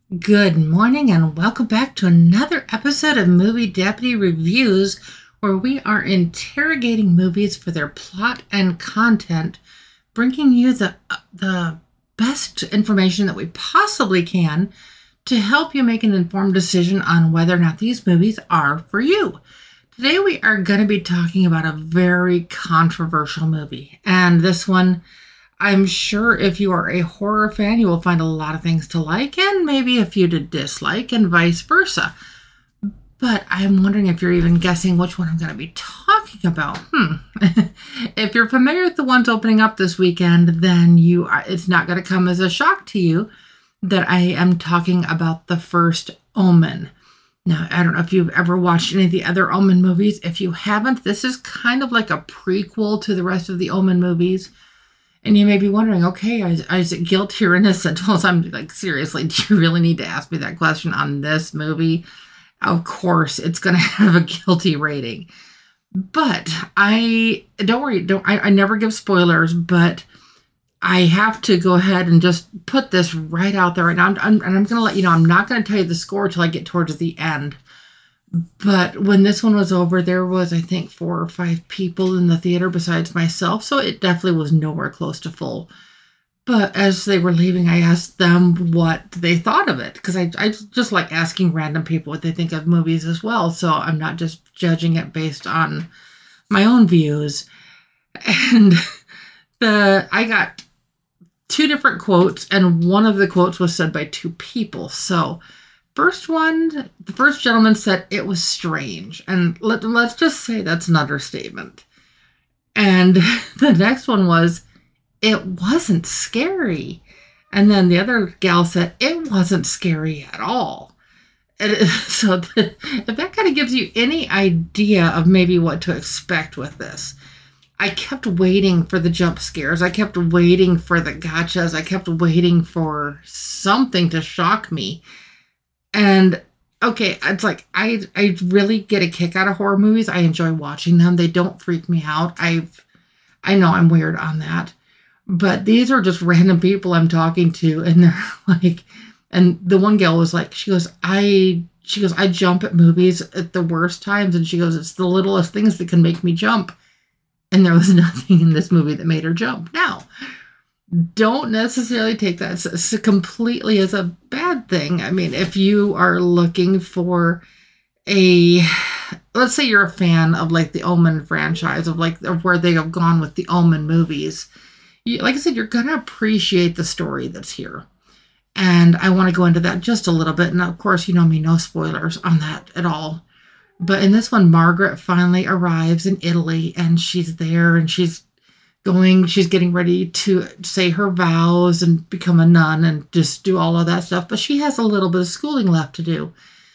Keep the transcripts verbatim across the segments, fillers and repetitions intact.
Good morning and welcome back to another episode of Movie Deputy Reviews, where we are interrogating movies for their plot and content, bringing you the the best information that we possibly can to help you make an informed decision on whether or not these movies are for you. Today we are going to be talking about a very controversial movie, and this one, I'm sure if you are a horror fan, you will find a lot of things to like and maybe a few to dislike and vice versa. But I'm wondering if you're even guessing which one I'm going to be talking about. Hmm. If you're familiar with the ones opening up this weekend, then you are, it's not going to come as a shock to you that I am talking about The First Omen. Now, I don't know if you've ever watched any of the other Omen movies. If you haven't, this is kind of like a prequel to the rest of the Omen movies. And you may be wondering, okay, is, is it guilty or innocent? Well, so I'm like, seriously, do you really need to ask me that question on this movie? Of course, it's going to have a guilty rating. But I, don't worry, don't I, I never give spoilers, but I have to go ahead and just put this right out there right now. I'm, I'm, and I'm going to let you know, I'm not going to tell you the score till I get towards the end. But when this one was over, there was, I think, four or five people in the theater besides myself. So it definitely was nowhere close to full. But as they were leaving, I asked them what they thought of it. Because I, I just like asking random people what they think of movies as well. So I'm not just judging it based on my own views. And the I got two different quotes. And one of the quotes was said by two people. So First one, the first gentleman said it was strange. And let, let's just say that's an understatement. And the next one was, it wasn't scary. And then the other gal said, it wasn't scary at all. And it, so the, if that kind of gives you any idea of maybe what to expect with this. I kept waiting for the jump scares. I kept waiting for the gotchas. I kept waiting for something to shock me. And okay, it's like I I really get a kick out of horror movies. I enjoy watching them. They don't freak me out. I've I know I'm weird on that. But these are just random people I'm talking to, and they're like, and the one gal was like, she goes, I she goes, I jump at movies at the worst times, and she goes, it's the littlest things that can make me jump. And there was nothing in this movie that made her jump. Now, don't necessarily take that so completely as a bad thing. I mean, if you are looking for a, let's say you're a fan of like the Omen franchise, of like of where they have gone with the Omen movies, you, like I said, you're going to appreciate the story that's here. And I want to go into that just a little bit. And of course, you know me, no spoilers on that at all. But in this one, Margaret finally arrives in Italy, and she's there, and she's going, she's getting ready to say her vows and become a nun and just do all of that stuff. But she has a little bit of schooling left to do.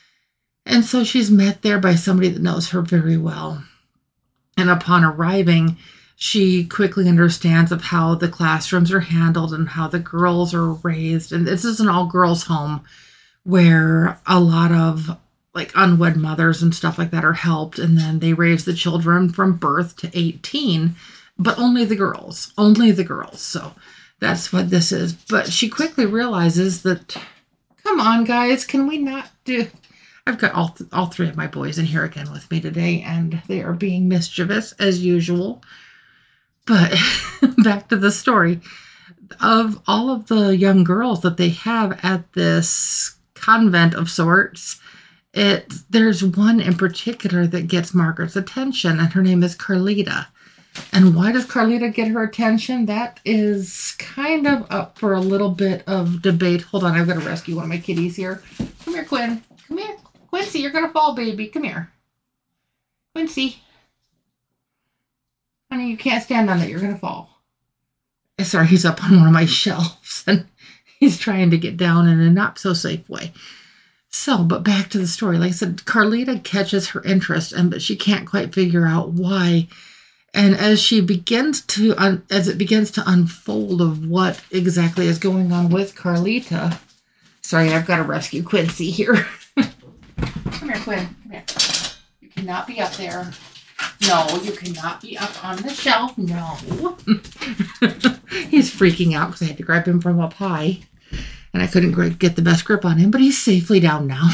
And so she's met there by somebody that knows her very well. And upon arriving, she quickly understands of how the classrooms are handled and how the girls are raised. And this is an all-girls home where a lot of like unwed mothers and stuff like that are helped. And then they raise the children from birth to eighteen. But only the girls, only the girls. So that's what this is. But she quickly realizes that, come on, guys, can we not do... I've got all, th- all three of my boys in here again with me today, and they are being mischievous as usual. But back to the story. Of all of the young girls that they have at this convent of sorts, it there's one in particular that gets Margaret's attention, and her name is Carlita. And why does Carlita get her attention? That is kind of up for a little bit of debate. Hold on, I've got to rescue one of my kitties here. Come here, Quinn. Come here. Quincy, you're going to fall, baby. Come here. Quincy. Honey, you can't stand on it. You're going to fall. Sorry, he's up on one of my shelves, and he's trying to get down in a not-so-safe way. So, but back to the story. Like I said, Carlita catches her interest, and but she can't quite figure out why. And as she begins to, un, as it begins to unfold of what exactly is going on with Carlita, sorry, I've got to rescue Quincy here. Come here, Quinn. Come here. You cannot be up there. No, you cannot be up on the shelf. No. He's freaking out because I had to grab him from up high. and I couldn't get the best grip on him, but he's safely down now.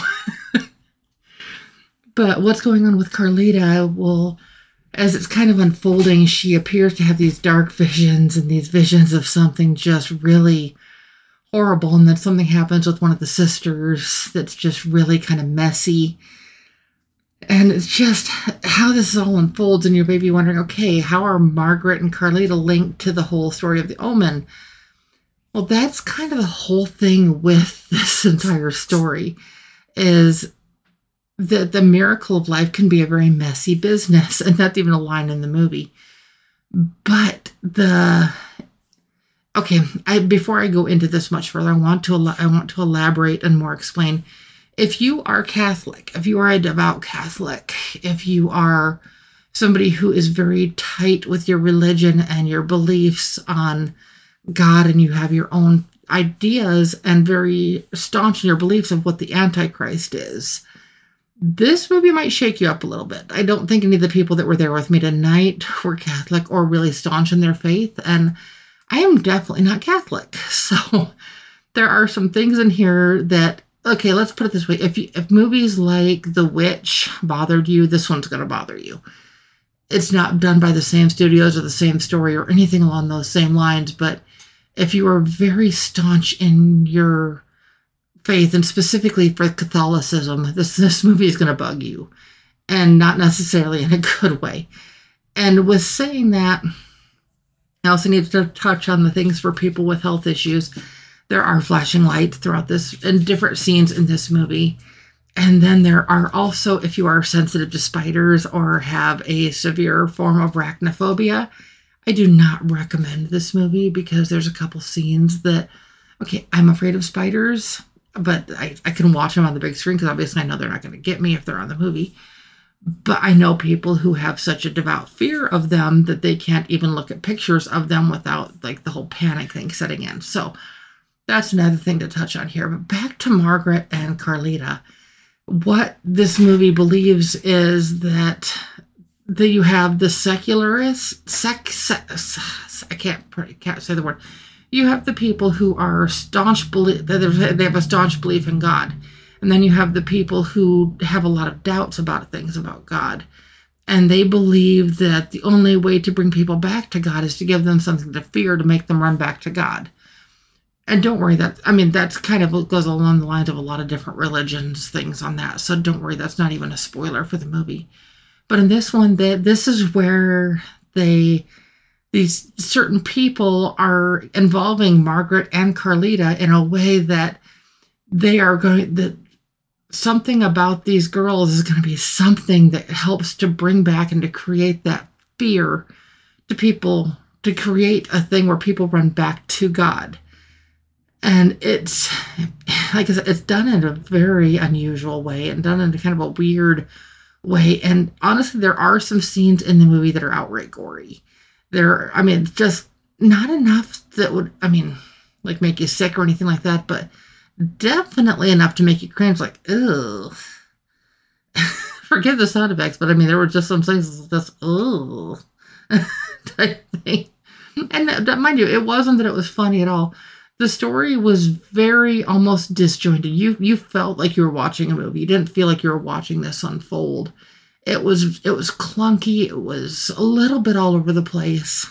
But what's going on with Carlita? Well, as it's kind of unfolding, she appears to have these dark visions and these visions of something just really horrible. And then something happens with one of the sisters that's just really kind of messy. And it's just how this all unfolds, and you're maybe wondering, okay, how are Margaret and Carlita linked to the whole story of the Omen? Well, that's kind of the whole thing with this entire story, is that the miracle of life can be a very messy business, and that's even a line in the movie. But the okay, I before I go into this much further, I want to I want to elaborate and more explain. If you are Catholic, if you are a devout Catholic, if you are somebody who is very tight with your religion and your beliefs on God, and you have your own ideas and very staunch in your beliefs of what the Antichrist is, this movie might shake you up a little bit. I don't think any of the people that were there with me tonight were Catholic or really staunch in their faith, and I am definitely not Catholic. So there are some things in here that, okay, let's put it this way. If you, if movies like The Witch bothered you, this one's going to bother you. It's not done by the same studios or the same story or anything along those same lines, but if you are very staunch in your faith, and specifically for Catholicism, this this movie is going to bug you, and not necessarily in a good way. And with saying that, I also need to touch on the things for people with health issues. There are flashing lights throughout this, in different scenes in this movie. And then there are also, if you are sensitive to spiders or have a severe form of arachnophobia, I do not recommend this movie, because there's a couple scenes that, okay, I'm afraid of spiders, but I, I can watch them on the big screen, because obviously I know they're not going to get me if they're on the movie. But I know people who have such a devout fear of them that they can't even look at pictures of them without like the whole panic thing setting in. So that's another thing to touch on here. But back to Margaret and Carlita. What this movie believes is that that you have the secularists, sec, sec, I can't, can't say the word. You have the people who are staunch, belief, they have a staunch belief in God. And then you have the people who have a lot of doubts about things about God. And they believe that the only way to bring people back to God is to give them something to fear to make them run back to God. And don't worry, that, I mean, that's kind of what goes along the lines of a lot of different religions, things on that. So don't worry, that's not even a spoiler for the movie. But in this one, they, this is where they, these certain people are involving Margaret and Carlita in a way that they are going, that something about these girls is going to be something that helps to bring back and to create that fear to people, to create a thing where people run back to God. And it's, like I said, it's done in a very unusual way and done in a kind of a weird way. And honestly, there are some scenes in the movie that are outright gory. There, I mean, just not enough that would, I mean, like make you sick or anything like that, but definitely enough to make you cringe, like, ugh. Forgive the sound effects, but I mean, there were just some things just, ugh, type thing. And mind you, it wasn't that it was funny at all. The story was very almost disjointed. You you felt like you were watching a movie. You didn't feel like you were watching this unfold. It was it was clunky. It was a little bit all over the place.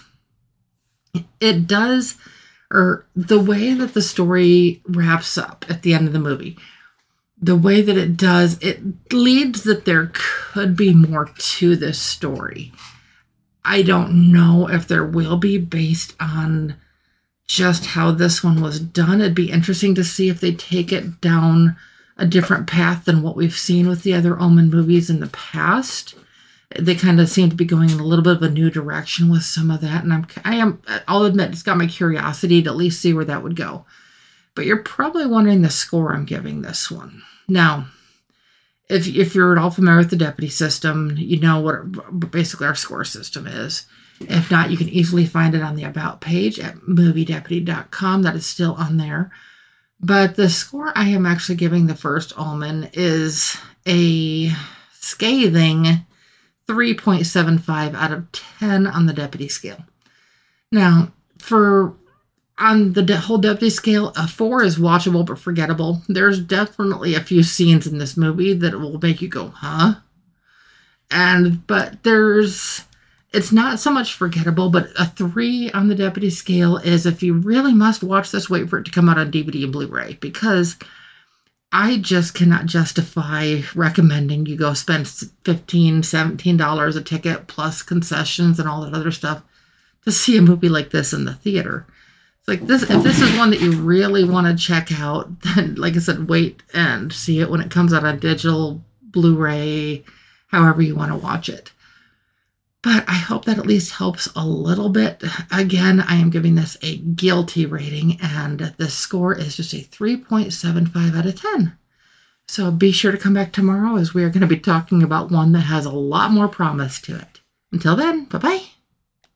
It does, or the way that the story wraps up at the end of the movie, the way that it does, it leads that there could be more to this story. I don't know if there will be, based on just how this one was done. It'd be interesting to see if they take it down a different path than what we've seen with the other Omen movies in the past. They kind of seem to be going in a little bit of a new direction with some of that. And I'm, I am, I'll admit, it's got my curiosity to at least see where that would go. But you're probably wondering the score I'm giving this one. Now, if, if you're at all familiar with the Deputy system, you know what basically our score system is. If not, you can easily find it on the About page at movie deputy dot com. That is still on there. But the score I am actually giving the first Omen is a scathing three point seven five out of ten on the Deputy scale. Now, for on the de- whole deputy scale, a four is watchable but forgettable. There's definitely a few scenes in this movie that will make you go, huh? And, but there's, it's not so much forgettable, but a three on the deputy scale is if you really must watch this, wait for it to come out on D V D and Blu-ray, because I just cannot justify recommending you go spend fifteen dollars, seventeen dollars a ticket plus concessions and all that other stuff to see a movie like this in the theater. Like this, if this is one that you really want to check out, then like I said, wait and see it when it comes out on digital, Blu-ray, however you want to watch it. But I hope that at least helps a little bit. Again, I am giving this a guilty rating, and the score is just a three point seven five out of ten. So be sure to come back tomorrow, as we are going to be talking about one that has a lot more promise to it. Until then, bye-bye.